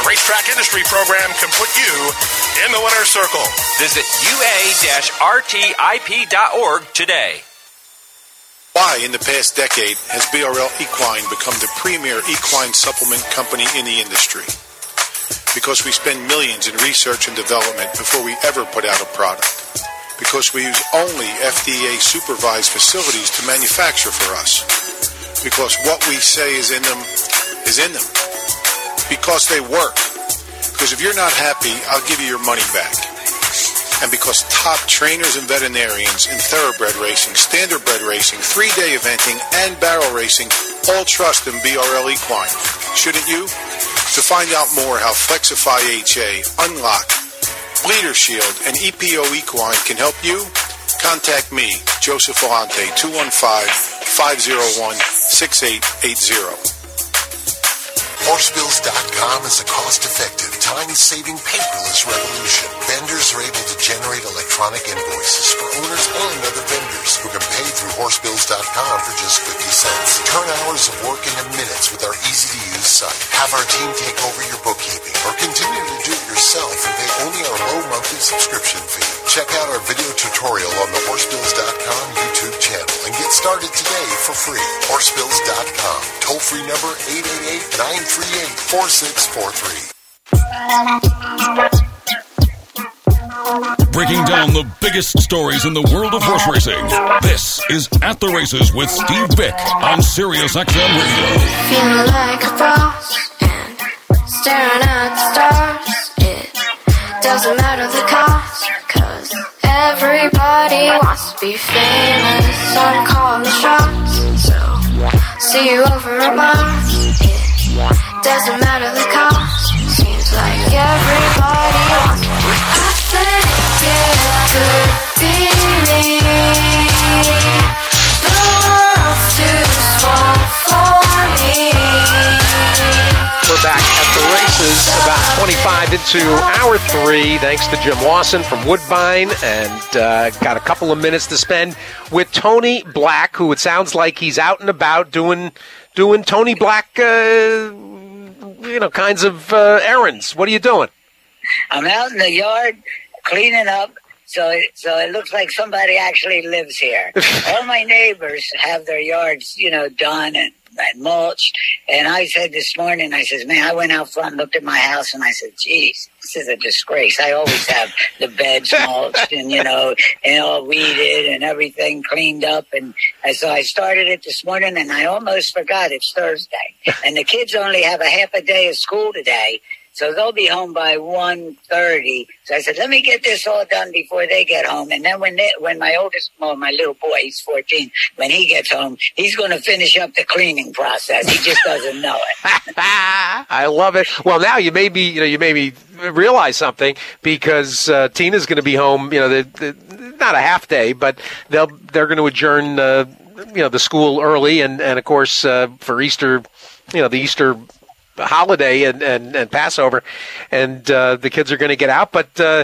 Racetrack Industry Program can put you in the winner's circle. Visit ua-rtip.org today. Why, in the past decade, has BRL Equine become the premier equine supplement company in the industry? Because we spend millions in research and development before we ever put out a product. Because we use only FDA-supervised facilities to manufacture for us. Because what we say is in them is in them. Because they work. Because if you're not happy, I'll give you your money back. And because top trainers and veterinarians in thoroughbred racing, standardbred racing, 3-day eventing, and barrel racing all trust in BRL Equine. Shouldn't you? To find out more how Flexify HA, Unlock, Bleeder Shield, and EPO Equine can help you, contact me, Joseph Vellante, 215-501-6880. Horsebills.com is a cost-effective, time-saving, paperless revolution. Vendors are able to generate electronic invoices for owners and other vendors who can pay through Horsebills.com for just 50 cents. Turn hours of work into minutes with our easy-to-use site. Have our team take over your bookkeeping or continue to do it yourself and pay only our low monthly subscription fee. Check out our video tutorial on the Horsebills.com YouTube channel and get started today for free. Horsebills.com. Toll-free number 888-938-4643. Breaking down the biggest stories in the world of horse racing. This is At the Races with Steve Bick on Sirius XM Radio. Feeling like a boss and staring at the stars. It doesn't matter the cost, 'cause everybody wants to be famous. I'm calling the shots, so see you over a bar. It doesn't matter the cost. Seems like everybody wants to. I think it could be me. The world's too small for me. We're back at the races, about 25 into hour 3, thanks to Jim Lawson from Woodbine, and got a couple of minutes to spend with Tony Black, who it sounds like he's out and about doing Tony Black, kinds of errands. What are you doing? I'm out in the yard cleaning up, so it looks like somebody actually lives here. All my neighbors have their yards, done and mulched. And I said this morning, I says, man, I went out front and looked at my house, and I said, geez, this is a disgrace. I always have the beds mulched and, and all weeded and everything cleaned up. And so I started it this morning, and I almost forgot it's Thursday. And the kids only have a half a day of school today. So they'll be home by 1:30. So I said, let me get this all done before they get home. And then when my little boy, he's 14, when he gets home, he's going to finish up the cleaning process. He just doesn't know it. I love it. Well, now you made me realize something, because Tina's going to be home. Not a half day, but they're going to adjourn the school early, and of course for Easter, the Easter holiday and Passover, and the kids are going to get out. But the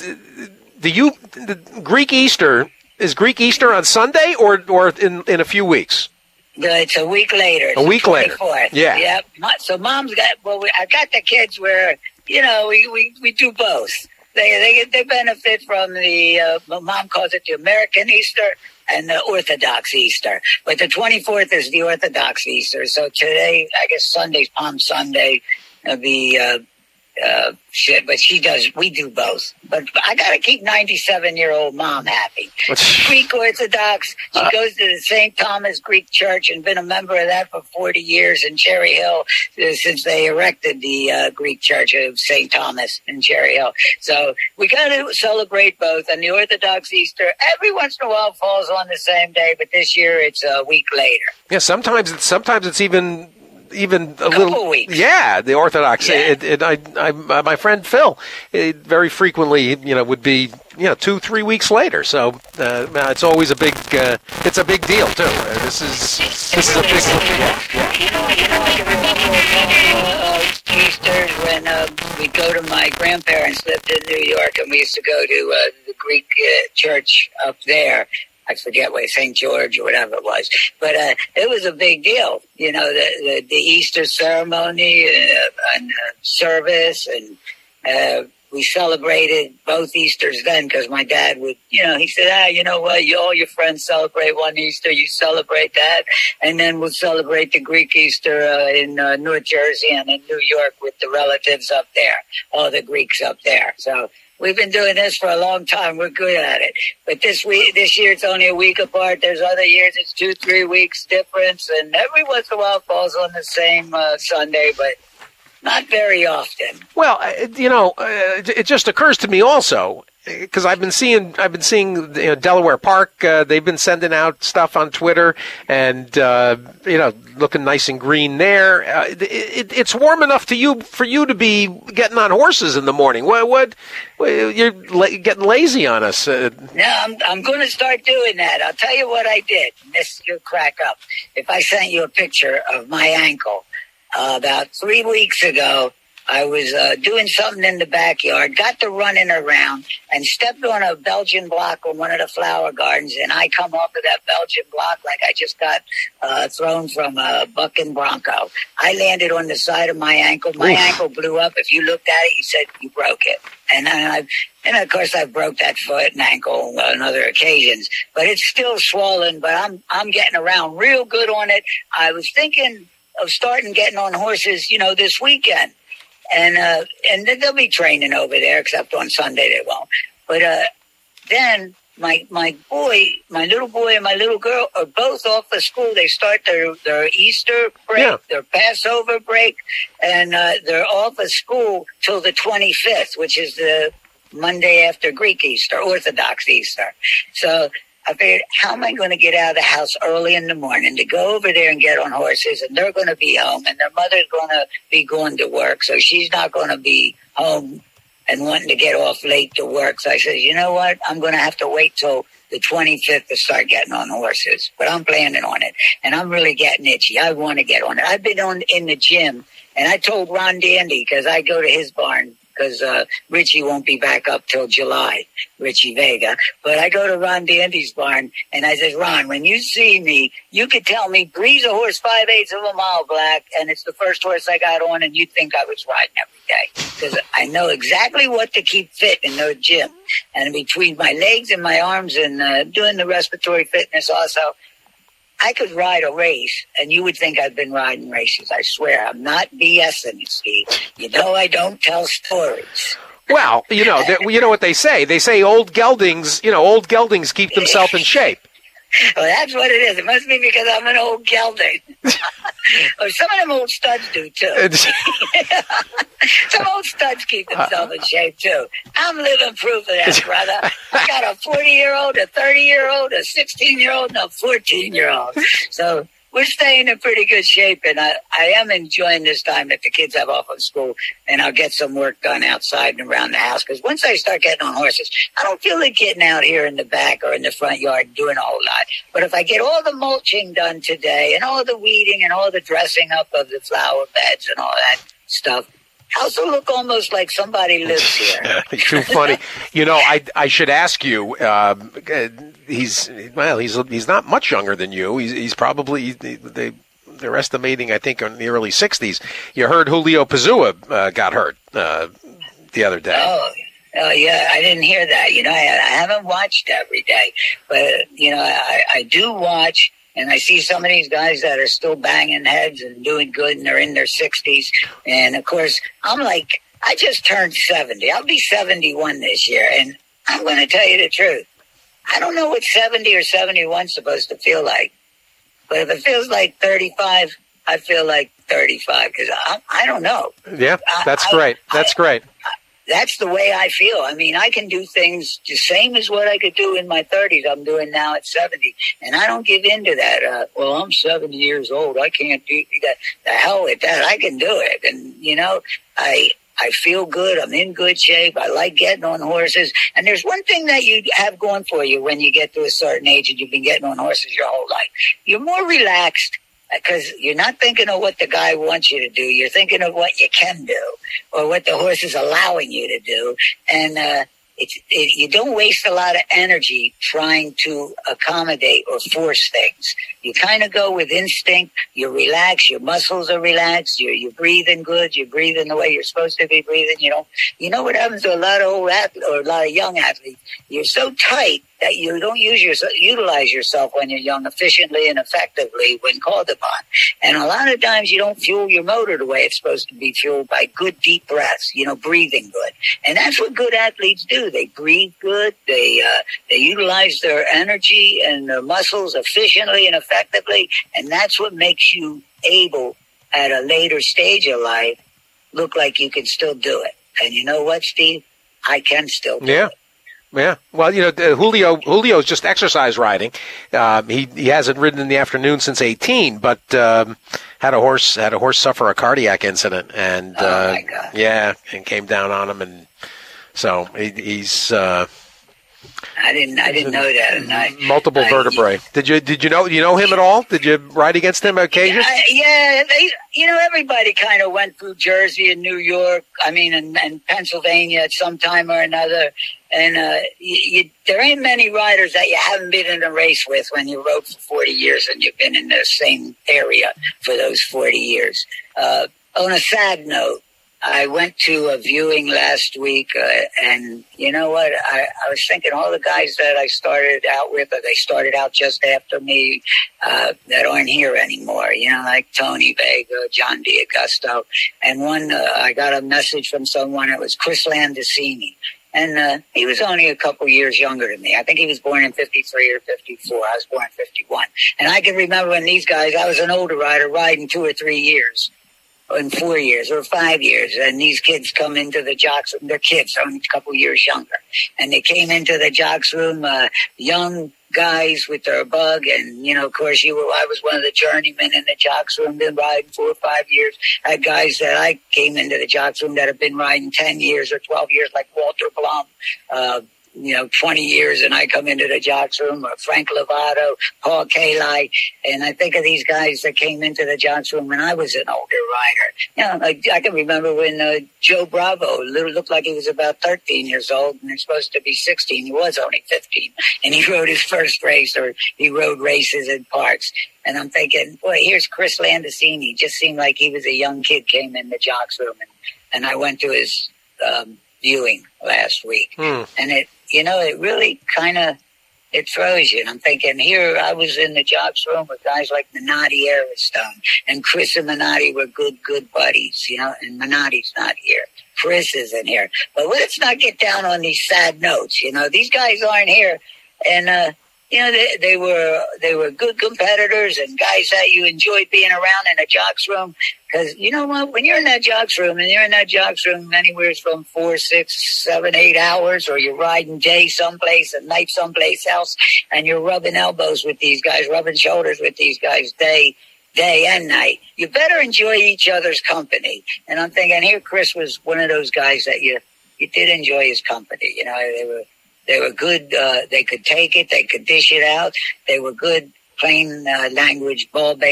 Greek Easter, is Greek Easter on Sunday or in a few weeks? It's a week later. A week later. Yeah. Yep. So Mom's got. Well, I got the kids where we do both. They benefit from the. Mom calls it the American Easter and the Orthodox Easter, but the 24th is the Orthodox Easter. So today, I guess Sunday's Palm Sunday. But we do both. But I got to keep 97-year-old Mom happy. Greek Orthodox. She goes to the St. Thomas Greek Church and been a member of that for 40 years in Cherry Hill since they erected the Greek Church of St. Thomas in Cherry Hill. So we got to celebrate both. And the Orthodox Easter, every once in a while, falls on the same day, but this year it's a week later. Yeah, sometimes it's even a little weeks. Yeah, the Orthodox. Yeah. My friend Phil, very frequently, would be 2-3 weeks later. So it's always a big it's a big deal too. This is a big Easter when we go to my grandparents lived in New York, and we used to go to the Greek church up there. I forget what, St. George or whatever it was. But it was a big deal, you know, the Easter ceremony and service. And we celebrated both Easters then because my dad would, you know, he said, you know what, all your friends celebrate one Easter, you celebrate that. And then we'll celebrate the Greek Easter in New Jersey and in New York with the relatives up there, all the Greeks up there. So we've been doing this for a long time. We're good at it. But this year it's only a week apart. There's other years it's 2-3 weeks difference. And every once in a while it falls on the same Sunday, but not very often. Well, you know, it just occurs to me also, because I've been seeing Delaware Park. They've been sending out stuff on Twitter, and you know, looking nice and green there. It's warm enough for you to be getting on horses in the morning. What you're getting lazy on us? No, I'm going to start doing that. I'll tell you what I did. This you'll crack up if I sent you a picture of my ankle. About 3 weeks ago, I was doing something in the backyard, got to running around, and stepped on a Belgian block on one of the flower gardens, and I come off of that Belgian block like I just got thrown from a bucking bronco. I landed on the side of my ankle. My ankle blew up. If you looked at it, you said you broke it. And of course, I broke that foot and ankle on other occasions, but it's still swollen. But I'm getting around real good on it. I was thinking of starting getting on horses, you know, this weekend. And they'll be training over there, except on Sunday they won't. But then my little boy and my little girl are both off of school. They start their Easter break, their Passover break, and they're off of school till the 25th, which is the Monday after Greek Easter, Orthodox Easter. So I figured, how am I going to get out of the house early in the morning to go over there and get on horses? And they're going to be home, and their mother's going to be going to work, so she's not going to be home and wanting to get off late to work. So I said, you know what? I'm going to have to wait till the 25th to start getting on horses. But I'm planning on it, and I'm really getting itchy. I want to get on it. I've been in the gym, and I told Ron Dandy, because I go to his barn, because Richie won't be back up till July, Richie Vega. But I go to Ron Dandy's barn, and I said, Ron, when you see me, you could tell me Bree's a horse 5/8 of a mile black, and it's the first horse I got on, and you'd think I was riding every day. Because I know exactly what to keep fit in the gym. And between my legs and my arms and doing the respiratory fitness also, I could ride a race, and you would think I've been riding races. I swear, I'm not BSing, Steve. You know I don't tell stories. Well, you know what they say. They say old geldings keep themselves in shape. Well, that's what it is. It must be because I'm an old gelding. Or some of them old studs do, too. Some old studs keep themselves in shape, too. I'm living proof of that, brother. I got a 40-year-old, a 30-year-old, a 16-year-old, and a 14-year-old. So we're staying in pretty good shape, and I am enjoying this time that the kids have off of school, and I'll get some work done outside and around the house, because once I start getting on horses, I don't feel like getting out here in the back or in the front yard and doing a whole lot. But if I get all the mulching done today and all the weeding and all the dressing up of the flower beds and all that stuff, house will look almost like somebody lives here. Too funny. You know, I should ask you. He's not much younger than you. He's probably they're estimating, I think, in the early 60s. You heard Julio Pazua got hurt the other day. Oh yeah, I didn't hear that. You know, I haven't watched every day, but you know, I do watch. And I see some of these guys that are still banging heads and doing good, and they're in their 60s. And, of course, I'm like, I just turned 70. I'll be 71 this year. And I'm going to tell you the truth. I don't know what 70 or 71 is supposed to feel like. But if it feels like 35, I feel like 35 because I don't know. Yeah, that's great. That's great. That's the way I feel. I mean, I can do things the same as what I could do in my 30s. I'm doing now at 70. And I don't give in to that. Well, I'm 70 years old. I can't do that. The hell with that. I can do it. And, you know, I feel good. I'm in good shape. I like getting on horses. And there's one thing that you have going for you when you get to a certain age and you've been getting on horses your whole life. You're more relaxed. Because you're not thinking of what the guy wants you to do. You're thinking of what you can do or what the horse is allowing you to do. And you don't waste a lot of energy trying to accommodate or force things. You kind of go with instinct. You relax. Your muscles are relaxed. You're breathing good. You're breathing the way you're supposed to be breathing. You know what happens to a lot of old athletes or a lot of young athletes? You're so tight that you don't utilize yourself when you're young efficiently and effectively when called upon. And a lot of times you don't fuel your motor the way it's supposed to be fueled by good deep breaths, breathing good. And that's what good athletes do. They breathe good. They utilize their energy and their muscles efficiently and effectively. And that's what makes you able at a later stage of life look like you can still do it. And you know what, Steve? I can still do it. Yeah. Well, Julio's just exercise riding. He hasn't ridden in the afternoon since 18, but had a horse suffer a cardiac incident, and oh my God. Yeah, and came down on him, and so he's. I didn't know that. And multiple vertebrae. Did you know him at all? Did you ride against him on occasion? Yeah. Everybody kind of went through Jersey and New York. And Pennsylvania at some time or another. And there ain't many riders that you haven't been in a race with when you rode for 40 years and you've been in the same area for those 40 years. On a sad note, I went to a viewing last week, and you know what? I was thinking all the guys that I started out with, or they started out just after me, that aren't here anymore, like Tony Vega, John D'Augusto. And one, I got a message from someone, it was Chris Landicini. And he was only a couple years younger than me. I think he was born in 53 or 54. I was born in 51. And I can remember when these guys, I was an older rider riding 2 or 3 years. In 4 years or 5 years, and these kids come into the jocks room. They're kids, only a couple years younger, and they came into the jocks room, young guys with their bug, and of course, I was one of the journeymen in the jocks room, been riding 4 or 5 years. I had guys that I came into the jocks room that have been riding 10 years or 12 years, like Walter Blum. 20 years, and I come into the jocks room, or Frank Lovato, Paul Kalei, and I think of these guys that came into the jocks room when I was an older rider. I can remember when Joe Bravo looked like he was about 13 years old, and he's supposed to be 16. He was only 15, and he rode his first race, or he rode races in parks. And I'm thinking, boy, here's Chris Landicini. Just seemed like he was a young kid, came in the jocks room, and I went to his viewing last week, and it really kind of, it throws you. And I'm thinking, here I was in the jocks room with guys like Minotti Aristone, and Chris and Minotti were good buddies, and Minotti's not here. Chris isn't here. But let's not get down on these sad notes. These guys aren't here, and they were good competitors and guys that you enjoyed being around in a jocks room. Because you know what? When you're in that jocks room, and you're in that jocks room anywhere from 4, 6, 7, 8 hours, or you're riding day someplace and night someplace else, and you're rubbing elbows with these guys, rubbing shoulders with these guys day and night, you better enjoy each other's company. And I'm thinking, here Chris was one of those guys that you did enjoy his company. They were good. They could take it. They could dish it out. They were good, plain language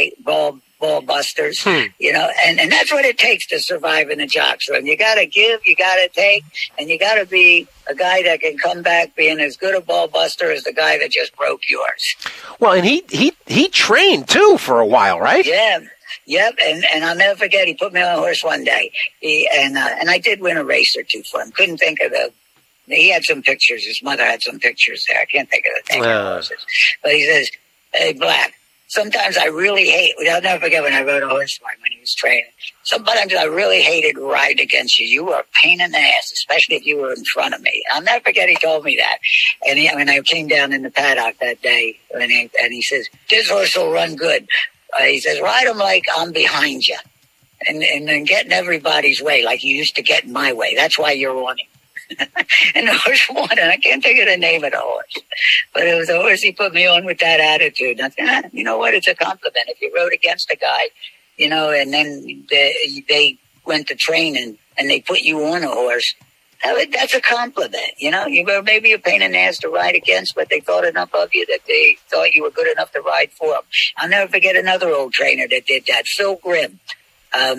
ball busters, and that's what it takes to survive in the jocks room. You got to give, you got to take, and you got to be a guy that can come back being as good a ball buster as the guy that just broke yours. Well, and he trained too for a while, right? Yeah. Yep, and I'll never forget. He put me on a horse one day, and I did win a race or two for him. Couldn't think of he had some pictures. His mother had some pictures there. I can't think of the name of the horses. But he says, "Hey, Black, sometimes I really hate," I'll never forget when I rode a horse for him when he was training. Sometimes I really hated riding against you. You were a pain in the ass, especially if you were in front of me. I'll never forget he told me that. And when I came down in the paddock that day, and he says, "This horse will run good." He says, "Ride him like I'm behind you. And then get in everybody's way like you used to get in my way. That's why you're winning." And the horse won, and I can't think of the name of the horse. But it was the horse he put me on with that attitude. And I said, you know what? It's a compliment. If you rode against a guy, and then they went to training and they put you on a horse, that's a compliment. You were maybe a pain in the ass to ride against, but they thought enough of you that they thought you were good enough to ride for them. I'll never forget another old trainer that did that, Phil Grimm.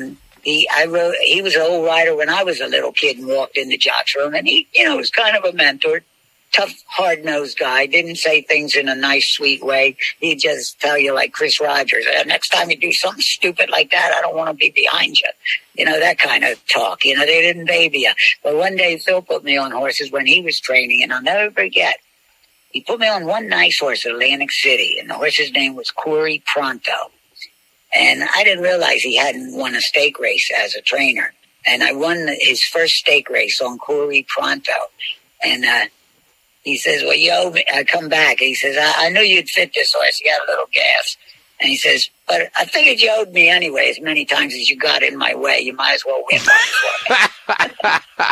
He was an old rider when I was a little kid and walked in the jocks room, and he, was kind of a mentor. Tough, hard-nosed guy, didn't say things in a nice, sweet way. He'd just tell you like Chris Rogers, next time you do something stupid like that, I don't want to be behind you. That kind of talk. They didn't baby you. But one day Phil put me on horses when he was training, and I'll never forget. He put me on one nice horse at Atlantic City, and the horse's name was Corey Pronto. And I didn't realize he hadn't won a stake race as a trainer. And I won his first stake race on Corey Pronto. And, he says, well, you owe me. I come back. He says, I knew you'd fit this horse. You got a little gas. And he says, but I figured you owed me anyway as many times as you got in my way. You might as well win one for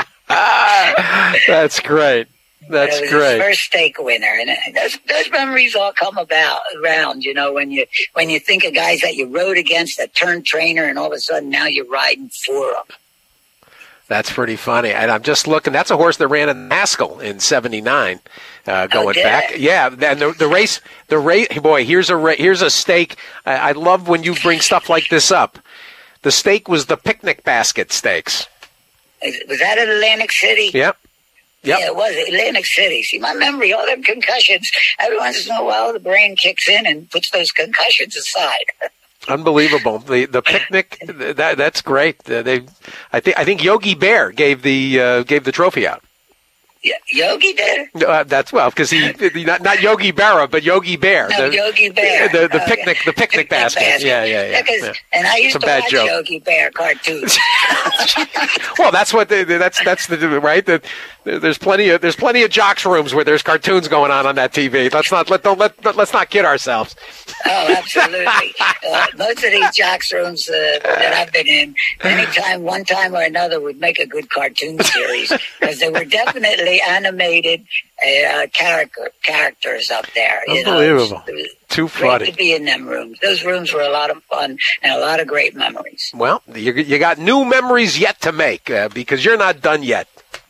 me. That's great. That's great. His first stake winner. And those memories all come around, when you think of guys that you rode against that turned trainer and all of a sudden now you're riding for them. That's pretty funny. And I'm just looking. That's a horse that ran in Haskell in '79. Going back, yeah. And the race. Boy, here's a stake. I love when you bring stuff like this up. The stake was the picnic basket stakes. Was that at Atlantic City? Yep. Yeah, it was Atlantic City. See, my memory, all them concussions. Every once in a while, the brain kicks in and puts those concussions aside. Unbelievable. The picnic, that's great. I think Yogi Bear gave the trophy out. Yeah, Yogi did. That's because he not Yogi Berra, but Yogi Bear. No, Yogi Bear. The picnic basket. Yeah. And I used to watch Yogi Bear cartoons. Well, that's what that's the right. There's plenty of jocks rooms where there's cartoons going on that TV. Let's not kid ourselves. Oh, absolutely. Most of these jocks rooms that I've been in, one time or another, would make a good cartoon series because they were definitely animated characters up there. Unbelievable. Too funny. Great to be in them rooms. Those rooms were a lot of fun and a lot of great memories. Well, you got new memories yet to make because you're not done yet.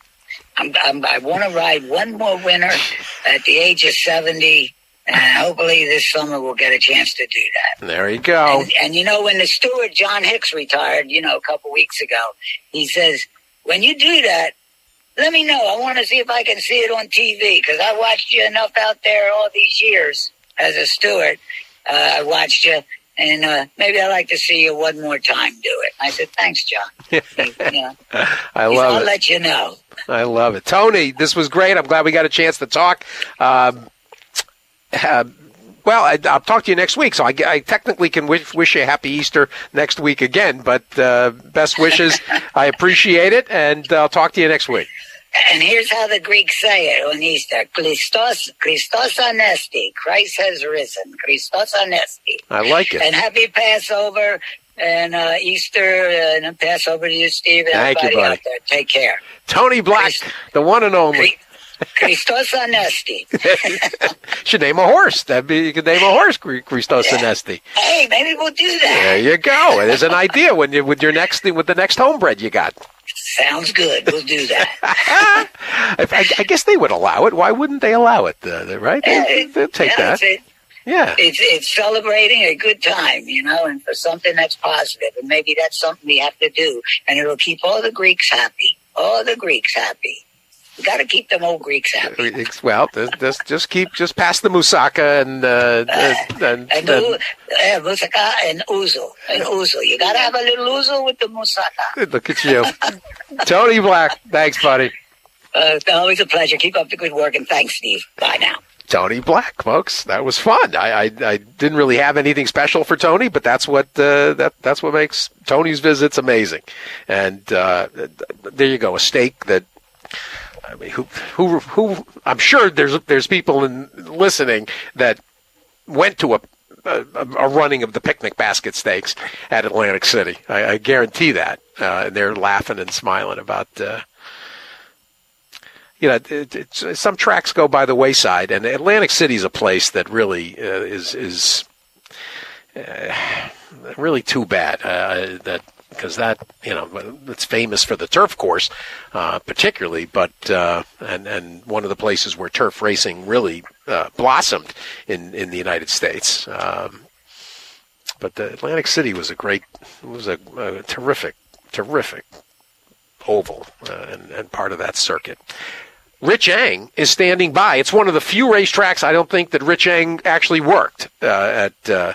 I want to ride one more winter at the age of 70, and hopefully this summer we'll get a chance to do that. There you go. And when the steward, John Hicks, retired, a couple weeks ago, he says, when you do that, let me know. I want to see if I can see it on TV because I watched you enough out there all these years as a steward. I watched you. And maybe I'd like to see you one more time do it. I said, thanks, John. I love it. I'll let you know. I love it. Tony, this was great. I'm glad we got a chance to talk. Well, I'll talk to you next week, so I technically can wish you a happy Easter next week again, but best wishes. I appreciate it, and I'll talk to you next week. And here's how the Greeks say it on Easter. Christos anesti. Christ has risen. Christos anesti. I like it. And happy Passover and Easter and Passover to you, Steve. And thank you, buddy. Out there. Take care. Tony Black, the one and only. Christos anesti. Should name a horse. You could name a horse Christos anesti. Hey, maybe we'll do that. There you go. There's an idea with the next homebred you got. Sounds good. We'll do that. I guess they would allow it. Why wouldn't they allow it? Right? They'll take that. Yeah. It's celebrating a good time, and for something that's positive. And maybe that's something we have to do. And it'll keep all the Greeks happy. All the Greeks happy. We got to keep them old Greeks happy. Well, just pass the moussaka and moussaka and ouzo. You got to have a little ouzo with the moussaka. Look at you, Tony Black. Thanks, buddy. Always a pleasure. Keep up the good work, and thanks, Steve. Bye now. Tony Black, folks. That was fun. I didn't really have anything special for Tony, but that's what makes Tony's visits amazing. And there you go, a stake that. I mean, who? I'm sure there's people listening that went to a running of the picnic basket stakes at Atlantic City. I guarantee that. They're laughing and smiling about. Some tracks go by the wayside, and Atlantic City is a place that really is really too bad. Because it's famous for the turf course, particularly, but and one of the places where turf racing really blossomed in the United States. But the Atlantic City was a terrific terrific oval and part of that circuit. Rich Eng is standing by. It's one of the few racetracks I don't think that Rich Eng actually worked at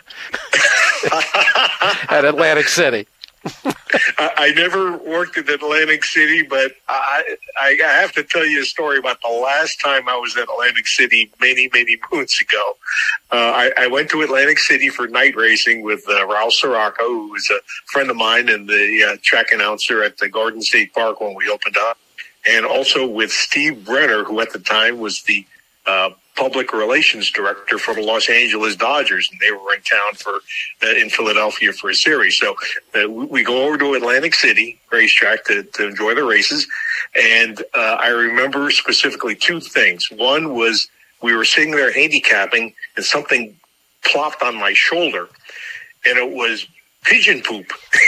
at Atlantic City. I never worked at Atlantic City, but I have to tell you a story about the last time I was at Atlantic City many moons ago. I went to Atlantic City for night racing with Raul Sirocco, who was a friend of mine and the track announcer at the Garden State Park when we opened up, and also with Steve Brenner, who at the time was the public relations director for the Los Angeles Dodgers, and they were in town in Philadelphia for a series. So we go over to Atlantic City racetrack to enjoy the races, and I remember specifically two things. One was we were sitting there handicapping, and something plopped on my shoulder, and it was pigeon poop.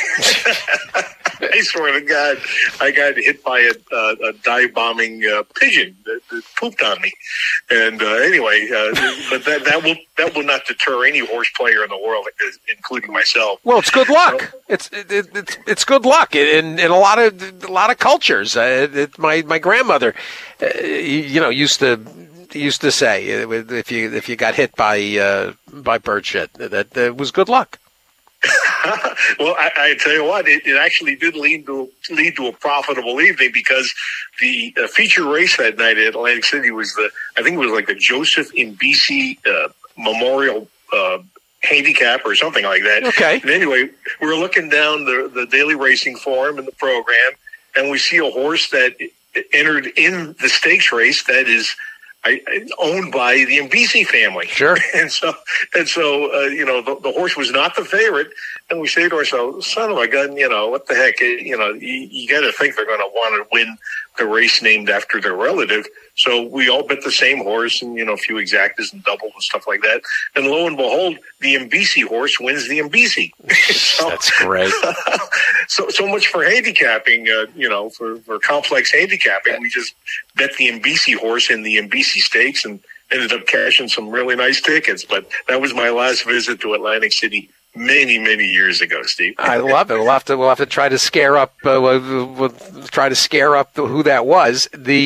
I swear to God, I got hit by a dive-bombing pigeon that pooped on me. And anyway, but that will not deter any horse player in the world, including myself. Well, it's good luck. It's good luck in a lot of cultures. My grandmother, used to say if you got hit by bird shit, that was good luck. Well, I tell you what, it actually did lead to a profitable evening, because the feature race that night at Atlantic City was I think it was like the Joseph Mbisi Memorial Handicap or something like that. Okay. And anyway, we were looking down the daily racing form in the program, and we see a horse that entered in the stakes race that is owned by the Mbisi family. Sure. And so the horse was not the favorite, and we say to ourselves, son of a gun, what the heck, you got to think they're going to want to win the race named after their relative. So we all bet the same horse, and a few exactas and doubles and stuff like that. And lo and behold, the Mbisi horse wins the Mbisi. So, that's great. so much for handicapping. For complex handicapping, we just bet the Mbisi horse in the Mbisi Stakes and ended up cashing some really nice tickets. But that was my last visit to Atlantic City many years ago, Steve. I love it. We'll have to try to scare up. We'll try to scare up who that was.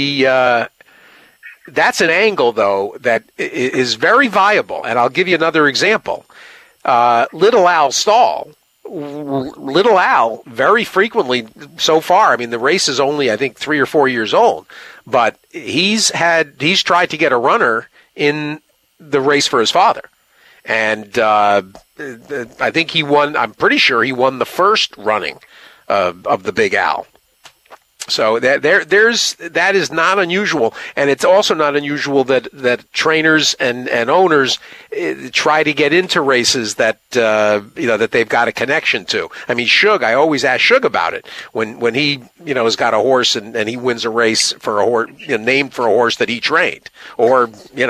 That's an angle, though, that is very viable. And I'll give you another example. Little Al Stall. Little Al, very frequently so far, I mean, the race is only, I think, 3 or 4 years old, but he's tried to get a runner in the race for his father. And I think I'm pretty sure he won the first running of the Big Al. So that is not unusual, and it's also not unusual that trainers and owners try to get into races that that they've got a connection to. I mean, Shug, I always ask Shug about it when he has got a horse and he wins a race for a horse named for a horse that he trained, or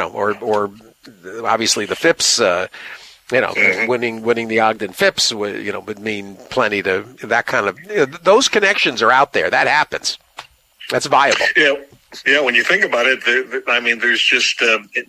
obviously the Phipps. Winning the Ogden Phipps would mean plenty to that kind of those connections are out there. That happens. That's viable. Yeah. When you think about it, there's just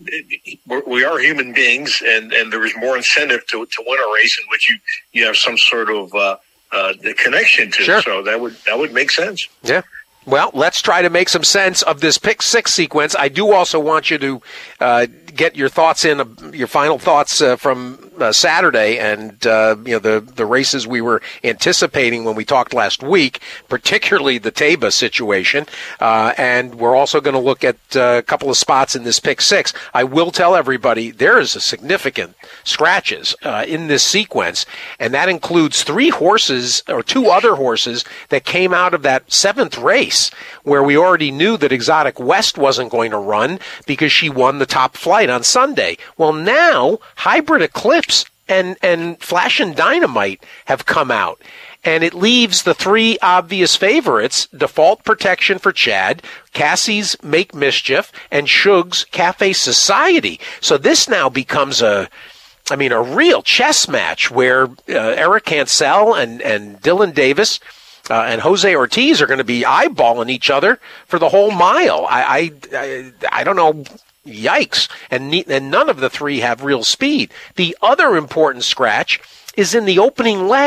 we are human beings, and there is more incentive to win a race in which you have some sort of connection to. Sure. So that would make sense. Yeah. Well, let's try to make some sense of this pick six sequence. I do also want you to get your thoughts your final thoughts from Saturday and the races we were anticipating when we talked last week, particularly the Taba situation. And we're also going to look at a couple of spots in this pick six. I will tell everybody there is a significant scratches in this sequence, and that includes 3 horses or 2 other horses that came out of that 7th race, where we already knew that Exotic West wasn't going to run because she won the Top Flight on Sunday. Well, now Hybrid Eclipse and Flash and Dynamite have come out, and it leaves the 3 obvious favorites: Default Protection for Chad, Cassie's Make Mischief, and Shug's Cafe Society. So this now becomes a real chess match where Eric Cancel and Dylan Davis and Jose Ortiz are going to be eyeballing each other for the whole mile. I don't know. Yikes. And none of the 3 have real speed. The other important scratch is in the opening leg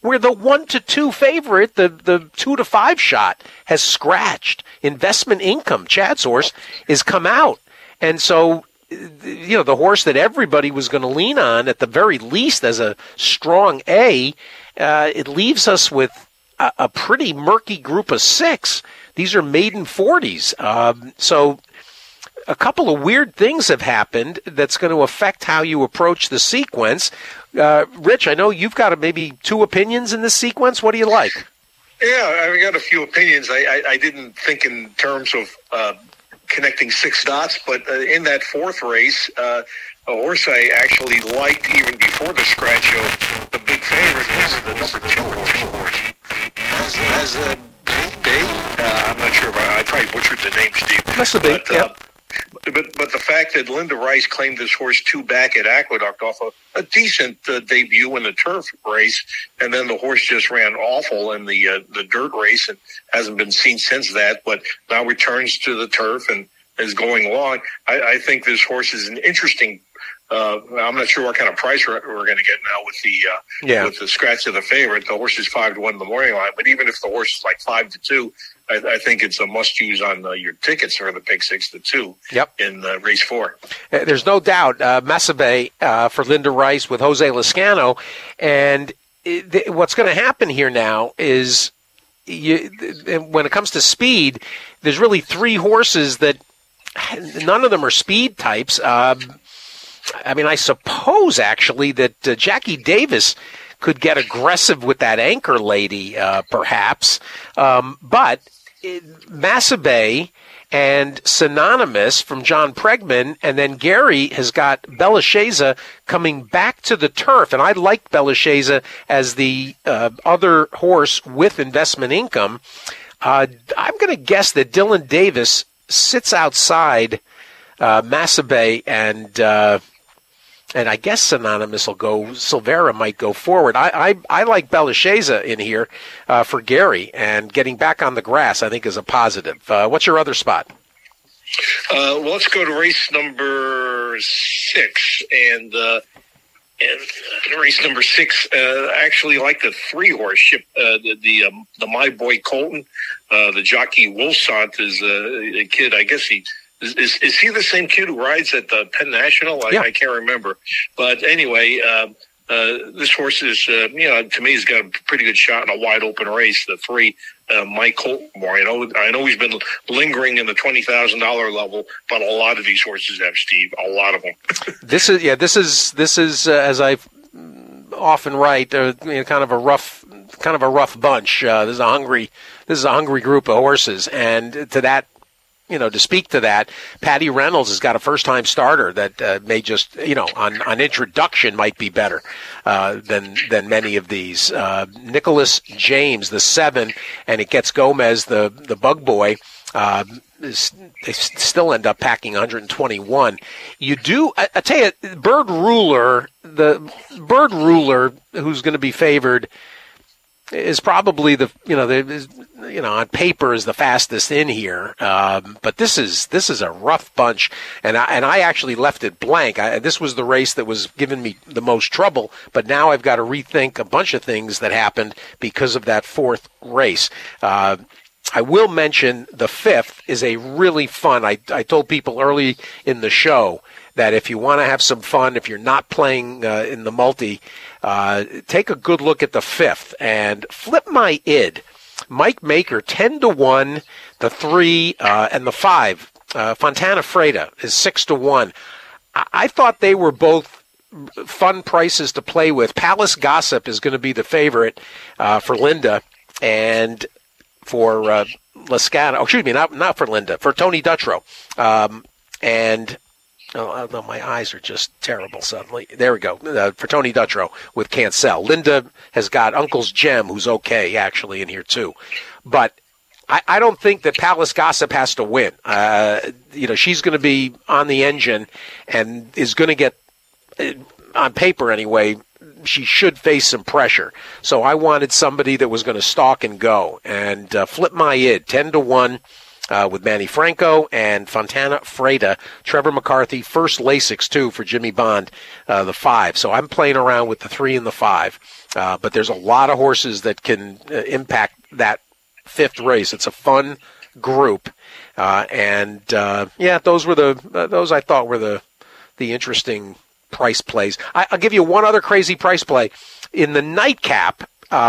where the 1-2 favorite, the 2-5 shot, has scratched. Investment Income, Chad's horse, is come out. And so, the horse that everybody was going to lean on, at the very least, as a strong A, it leaves us with a pretty murky group of 6. These are maiden 40s. So a couple of weird things have happened that's going to affect how you approach the sequence. Rich, I know you've got maybe 2 opinions in this sequence. What do you like? Yeah, I got a few opinions. I didn't think in terms of connecting 6 dots, but in that 4th race, a horse I actually liked even before the scratch of the big favorite was the number 2 horse. As a Bay, I'm not sure if I probably butchered the name, Steve. That's a big, But the fact that Linda Rice claimed this horse 2 back at Aqueduct off a decent debut in the turf race, and then the horse just ran awful in the dirt race and hasn't been seen since that, but now returns to the turf and is going along. I think this horse is an interesting. I'm not sure what kind of price we're going to get now with the scratch of the favorite. The horse is 5-1 in the morning line, but even if the horse is like 5-2. I think it's a must-use on your tickets for the pick 6-2 in race 4. There's no doubt. Messabe for Linda Rice with Jose Lezcano. And what's going to happen here now is when it comes to speed, there's really 3 horses that none of them are speed types. I suppose, actually, that Jackie Davis could get aggressive with that anchor lady, perhaps. But Messabe and Synonymous from John Pregman, and then Gary has got Bellasheza coming back to the turf. And I like Bellasheza as the other horse with Investment Income. I'm going to guess that Dylan Davis sits outside Messabe and I guess Synonymous will go. Silvera might go forward. I like Bellasheza in here for Gary, and getting back on the grass I think is a positive. What's your other spot? Let's go to race number 6, and race number 6. I actually like the 3 horse ship. The My Boy Colton, the jockey Wilsont is a kid. I guess Is he the same kid who rides at the Penn National? I can't remember. But anyway, this horse is, to me, he's got a pretty good shot in a wide open race. The 3, Mike Colton. I know he's been lingering in the $20,000 level, but a lot of these horses have, Steve. A lot of them. This is as I often write, kind of a rough bunch. This is a hungry group of horses, and to that. To speak to that, Patty Reynolds has got a first-time starter that may just, on introduction might be better than many of these. Nicholas James, the 7, and it gets Gomez, the bug boy. They still end up packing 121. You do, I tell you, the Bird Ruler, who's going to be favored, is probably on paper is the fastest in here, but this is a rough bunch, and I actually left it blank. This was the race that was giving me the most trouble, but now I've got to rethink a bunch of things that happened because of that 4th race. I will mention the 5th is a really fun. I told people early in the show that if you want to have some fun, if you're not playing in the multi, take a good look at the 5th and Flip My Id. Mike Maker, 10-1, the 3 and the 5. Fontana Freda is 6-1. I thought they were both fun prices to play with. Palace Gossip is going to be the favorite for Linda, and for Lezcano. Oh, excuse me, not for Linda, for Tony Dutrow. No, my eyes are just terrible suddenly. There we go. For Tony Dutrow with Cancel. Linda has got Uncle's Gem, who's okay, actually, in here, too. But I don't think that Palace Gossip has to win. She's going to be on the engine and is going to get, on paper anyway, she should face some pressure. So I wanted somebody that was going to stalk and go. And Flip My Id, 10-1. with Manny Franco and Fontana Freda. Trevor McCarthy, first Lasix, too, for Jimmy Bond, the 5. So I'm playing around with the 3 and the 5. But there's a lot of horses that can impact that 5th race. It's a fun group. Those I thought were the interesting price plays. I'll give you one other crazy price play. In the nightcap,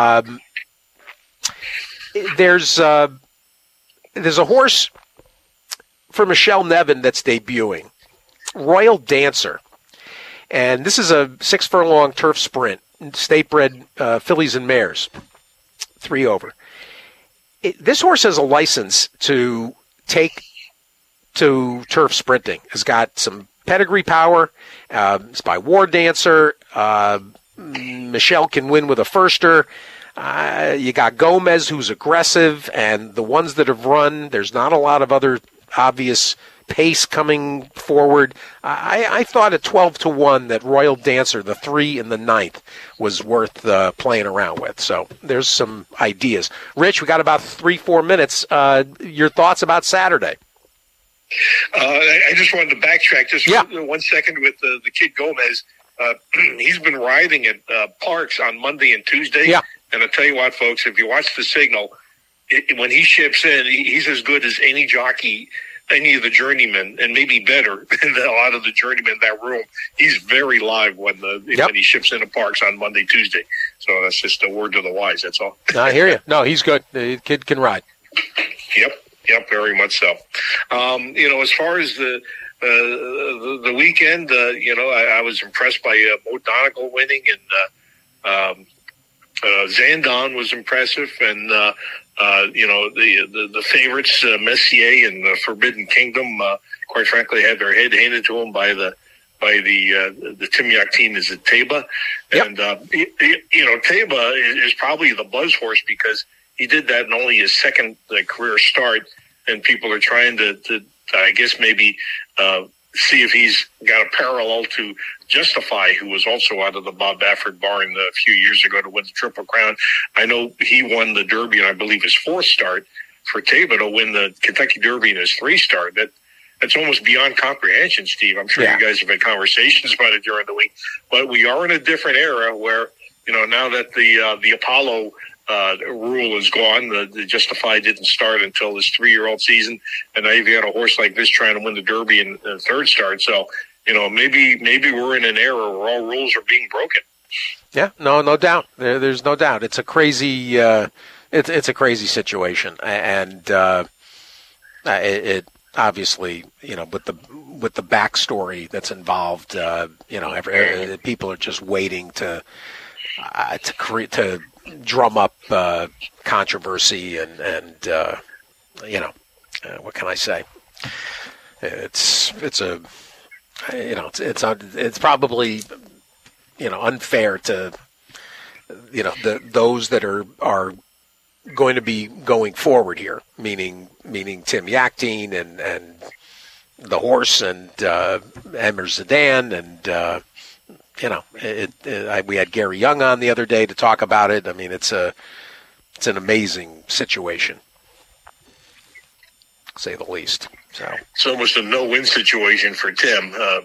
there's a horse for Michelle Nevin that's debuting, Royal Dancer. And this is a 6-furlong turf sprint, state-bred fillies and mares, 3 over. This horse has a license to take to turf sprinting. Has got some pedigree power. It's by War Dancer. Michelle can win with a firster. You got Gomez, who's aggressive, and the ones that have run, there's not a lot of other obvious pace coming forward. I thought at 12-1 that Royal Dancer, the 3 and the 9th, was worth playing around with. So there's some ideas. Rich, we got about 3-4 minutes. Your thoughts about Saturday? I just wanted to backtrack just 1 second with the kid Gomez. He's been riding at Parks on Monday and Tuesday. Yeah. And I'll tell you what, folks, if you watch the signal, when he ships in, he's as good as any jockey, any of the journeymen, and maybe better than a lot of the journeymen in that room. He's very live when he ships into Parks on Monday, Tuesday. So that's just a word to the wise, that's all. I hear you. No, he's good. The kid can ride. Yep, very much so. As far as the weekend, I was impressed by Mo Donegal winning, and Zandon was impressive, and the favorites, Messier and the Forbidden Kingdom, quite frankly, had their head handed to them by the Timyak team is at Taiba. Yep. And Taiba is probably the buzz horse because he did that in only his second career start, and people are trying to I guess maybe see if he's got a parallel to Justify, who was also out of the Bob Baffert barn a few years ago to win the Triple Crown. I know he won the Derby, and I believe his 4th start. For Taiba to win the Kentucky Derby in his 3 start, that's almost beyond comprehension, Steve. I'm sure you guys have had conversations about it during the week. But we are in a different era where, now that the Apollo rule is gone, the Justify didn't start until his 3-year-old season, and now you've got a horse like this trying to win the Derby in the 3rd start. So, maybe we're in an era where all rules are being broken. Yeah, no doubt. There's no doubt. It's a crazy, it's a crazy situation, and it obviously, with the backstory that's involved, people are just waiting to drum up controversy, and what can I say? It's probably unfair to those that are going to be going forward here, meaning Tim Yachtine and the horse and Emir Zidane, and we had Gary Young on the other day to talk about it. I mean, it's an amazing situation, to say the least. So it's almost a no-win situation for Tim. I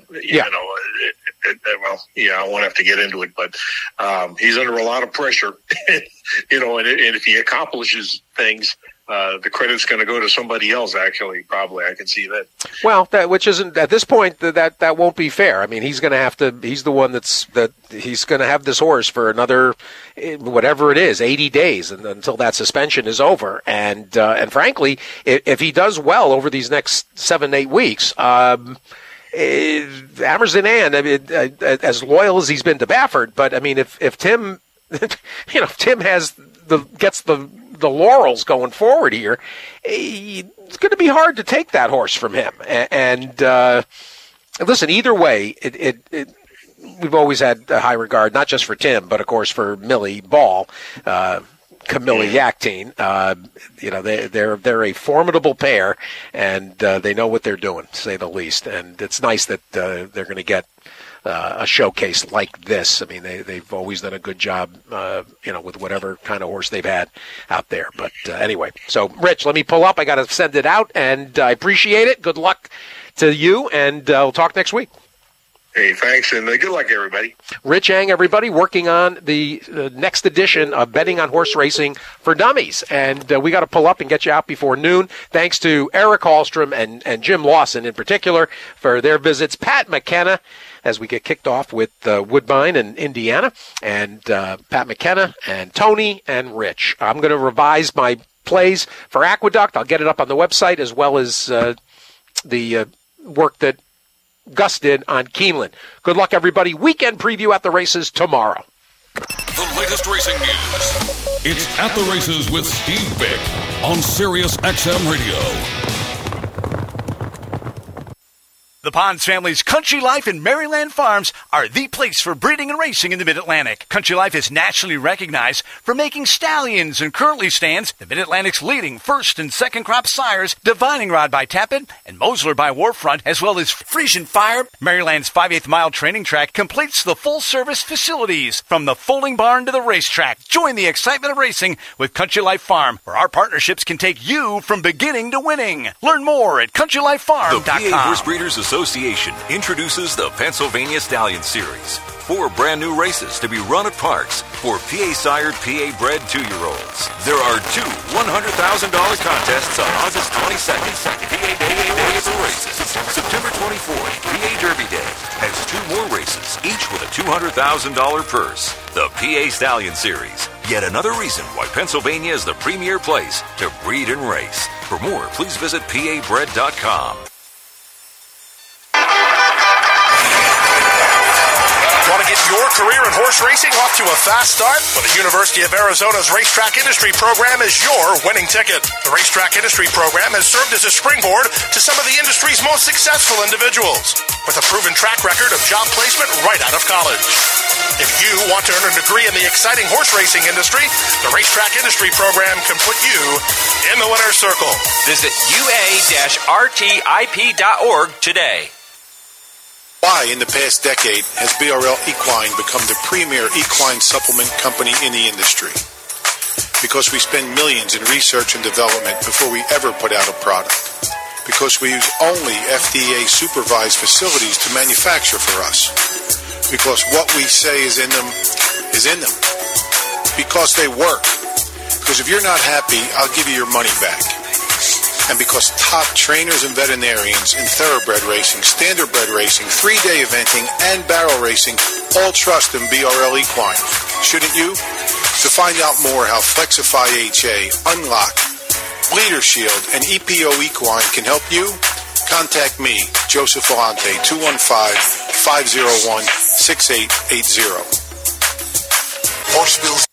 won't have to get into it, but he's under a lot of pressure. And if he accomplishes things, the credit's going to go to somebody else. Actually, probably, I can see that. Well, which isn't at this point that won't be fair. I mean, he's going to have to. He's the one he's going to have this horse for another, whatever it is, 80 days, and until that suspension is over. And frankly, if he does well over these next 7-8 weeks, Emir Zidane, I mean, as loyal as he's been to Baffert, but I mean, if Tim, if Tim gets the laurels going forward here, it's going to be hard to take that horse from him. And listen, either way, we've always had a high regard, not just for Tim, but of course for Millie Ball, Camilla Yachtine. They're a formidable pair, and they know what they're doing, to say the least. And it's nice that they're going to get a showcase like this. I mean, they've always done a good job, with whatever kind of horse they've had out there. But anyway, so Rich, let me pull up. I got to send it out, and I appreciate it. Good luck to you, and we'll talk next week. Hey, thanks, and good luck, everybody. Rich Eng, everybody, working on the next edition of Betting on Horse Racing for Dummies. And we got to pull up and get you out before noon. Thanks to Eric Hallstrom and Jim Lawson in particular for their visits. Pat McKenna, as we get kicked off with Woodbine and Indiana, and Pat McKenna and Tony and Rich. I'm going to revise my plays for Aqueduct. I'll get it up on the website, as well as the work that Gus did on Keeneland. Good luck, everybody. Weekend preview at the races tomorrow. The latest racing news. It's At the Races with Steve Bick on Sirius XM Radio. The Ponds family's Country Life and Maryland Farms are the place for breeding and racing in the Mid-Atlantic. Country Life is nationally recognized for making stallions and currently stands the Mid-Atlantic's leading first and second crop sires, Divining Rod by Tappan and Mosler by Warfront, as well as Frisian Fire. Maryland's 5/8 mile training track completes the full-service facilities from the folding barn to the racetrack. Join the excitement of racing with Country Life Farm, where our partnerships can take you from beginning to winning. Learn more at countrylifefarm.com. The PA Horse Breeders Association introduces the Pennsylvania Stallion Series. 4 brand new races to be run at parks for PA-sired, PA-bred 2-year-olds. There are 2 $100,000 contests on August 22nd. PA Day of the races. September 24th, PA Derby Day has 2 more races, each with a $200,000 purse. The PA Stallion Series. Yet another reason why Pennsylvania is the premier place to breed and race. For more, please visit PABred.com. Want to get your career in horse racing off to a fast start? Well, the University of Arizona's Racetrack Industry Program is your winning ticket. The Racetrack Industry Program has served as a springboard to some of the industry's most successful individuals, with a proven track record of job placement right out of college. If you want to earn a degree in the exciting horse racing industry, the Racetrack Industry Program can put you in the winner's circle. Visit ua-rtip.org today. Why, in the past decade, has BRL Equine become the premier equine supplement company in the industry? Because we spend millions in research and development before we ever put out a product. Because we use only FDA-supervised facilities to manufacture for us. Because what we say is in them is in them. Because they work. Because if you're not happy, I'll give you your money back. And because top trainers and veterinarians in thoroughbred racing, standardbred racing, 3-day eventing, and barrel racing all trust in BRL Equine. Shouldn't you? To find out more how Flexify HA, Unlock, Bleeder Shield, and EPO Equine can help you, contact me, Joseph Vellante, 215-501-6880. Horse Bills.